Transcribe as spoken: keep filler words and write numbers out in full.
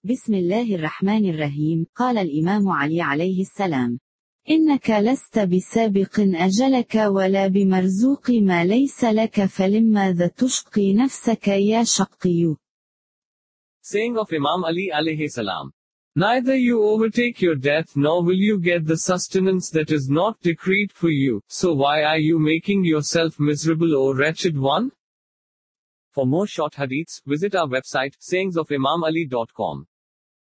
بسم الله الرحمن الرحيم. قال الإمام علي عليه السلام: إنك لست بسابق أجلك ولا بمرزوق ما ليس لك فلماذا تشقي نفسك يا شقي. Saying of Imam Ali alayhi salam. Neither you overtake your death nor will you get the sustenance that is not decreed for you, so why are you making yourself miserable, O wretched one? For more short hadiths, visit our website sayings of imam ali dot com.